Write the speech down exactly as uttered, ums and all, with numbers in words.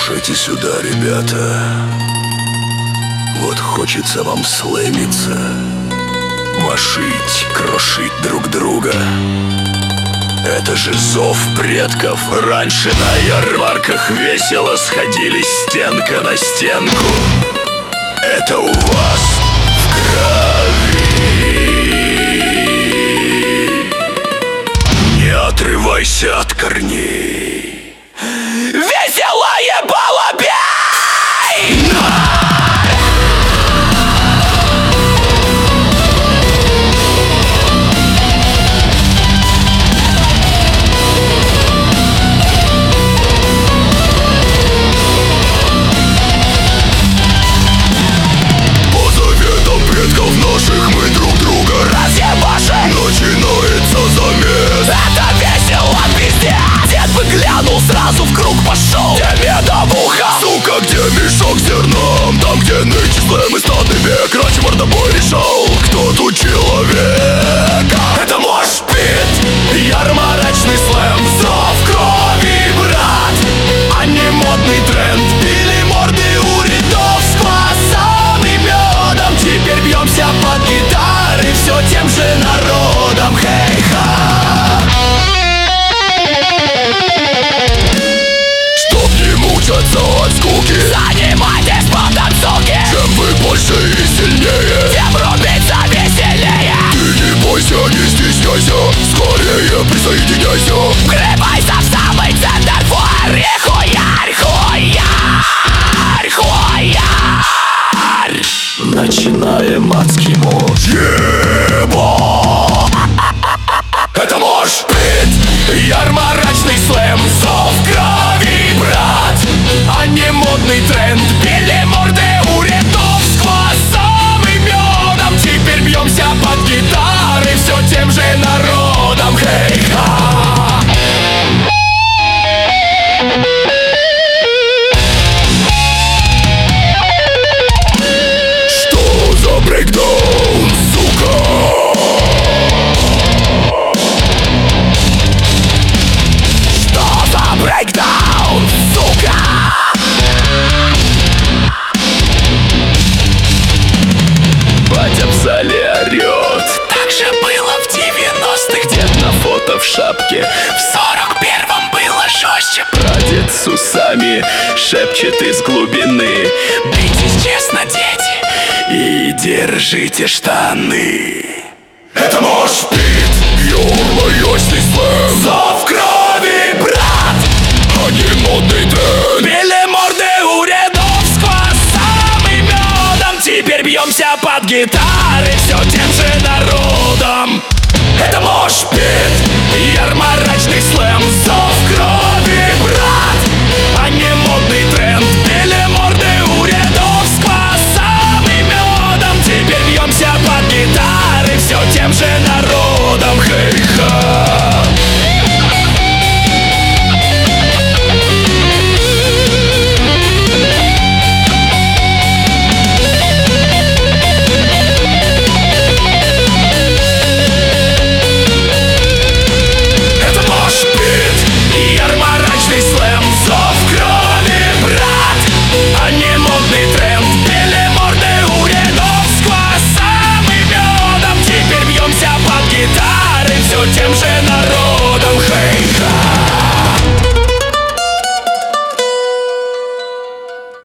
Слушайте сюда, ребята. Вот хочется вам слэмиться, мошить, крошить друг друга. Это же зов предков. Раньше на ярмарках весело сходились стенка на стенку. Это у вас в крови. Не отрывайся от корней. Веселое балабей! Наших мы друг друга разъебашим. Начинается замес. Это весело пиздец. Дед выглянул, сразу в круг пошел. Где медовуха? Сука, где мешок с зерном? Там, где нынче слэм и стадный век. Раньше мордобой решал, кто тут человек. Это мошпит, ярмарочный слэм. Зов крови, брат, а не модный тренд. Или морды у рядов с квасом и медом. Теперь бьемся под гитары все тем же народом. Хей-ха! Чтоб не мучаться от скуки, занимайтесь по танцулке. Чем вы больше и сильнее, тем рубиться веселее. Ты не бойся, не стесняйся, скорее присоединяйся. Вгребайся в самый центр фуари. Хуярь, хуярь, хуярь. Начинаем адский мож. Ебо! Это мошпит, ярмарочный слэм. Зов крови, брат, а не модный тренд. Били морды у рядов с квасом и медом. Теперь бьемся под гитары все тем же народом. Хей-ха! Брейкдаун, сука! Что за брейкдаун, сука? Батя в зале орёт. Так же было в девяностых. Дед на фото в шапке. В сорок первом было жестче. Прадед с усами шепчет из глубины: бейтесь честно, дети, и держите штаны. Это мошпит, ярмарочный слэм. Зов крови, брат, а не модный тренд. Били морды у рядов с квасом и медом. Теперь бьемся под гитары все тем же народом. Это мошпит, ярмарочный слэм.